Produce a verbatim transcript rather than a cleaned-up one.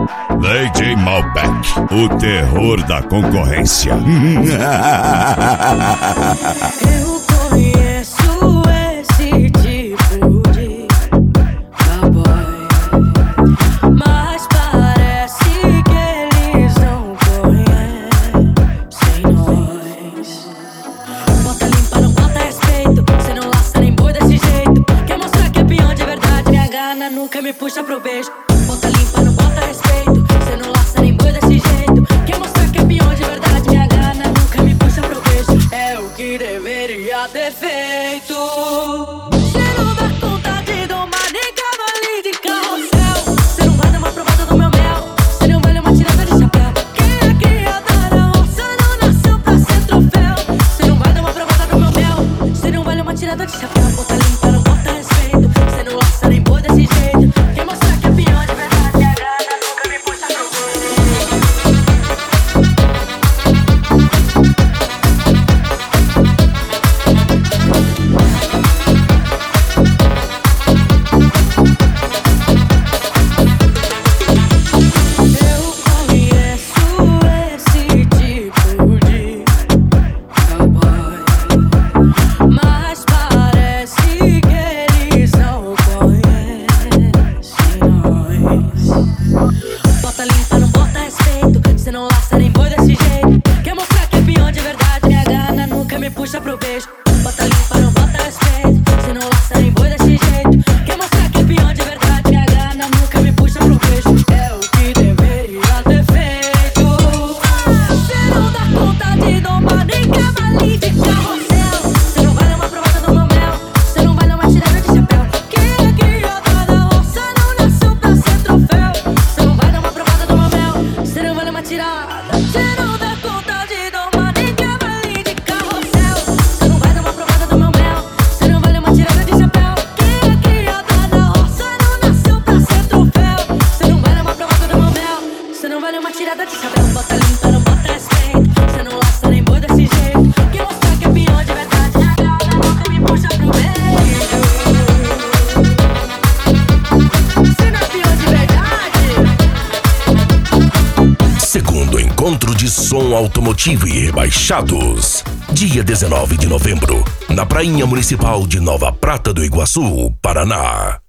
Lady Malbec, o terror da concorrência. Eu conheço esse tipo de cowboy, mas parece que eles não conhecem nós. Bota limpa, não bota respeito, cê não laça nem boi desse jeito. Quer mostrar que é peão de verdade, minha gana nunca me puxa pro beijo. Bota limpa, não bota respeito, cê não laça nem boi desse jeito. Quer mostrar que é peão de verdade, minha gana nunca me puxa pro beijo. É o que deveria ter feito. Cê não dá conta de domar nem cavalinho de carrossel. Cê não vai dar uma provada do meu mel, cê não vale uma tirada de chapéu. Quem é criada na roça não nasceu pra ser troféu. Cê não vai dar uma provada do meu mel, cê não vale uma tirada de chapéu. Bota limpa, não bota respeito, cê não laça nem boi desse jeito. Quem mostrar que é peão de verdade, minha gana nunca me puxa pro beijo. Puxa pro beijo, bota limpa, não bota respeito, cê não laça nem boi desse jeito. Quer mostrar que é peão de verdade, minha gana nunca me puxa pro beijo. É o que deveria ter feito. Cê não dá conta de domar nem cavalinho de carrossel. Cê não vai dar uma provada do meu mel, cê não vai dar uma tirada de chapéu. Quem é criada da roça não nasceu pra ser troféu. Cê não vai dar uma provada do meu mel, cê não vai dar uma tirada. Cê não dá conta de domar nem cavalinho de carrossel. Cê não vai dar uma provada do meu mel, cê não vale uma tirada de chapéu. Quem é criada da roça não nasceu pra ser troféu. Cê não vai dar uma provada do meu mel, cê não vale uma tirada de chapéu. Bota limpa, não bota respeito, cê não laça nem boi desse jeito. Quem mostrar que é peão de verdade, minha gana nunca me puxa pro beijo. Cê não é peão de verdade. Segundo encontro de som automotivo e rebaixados. Dia dezenove de novembro, na Prainha Municipal de Nova Prata do Iguaçu, Paraná.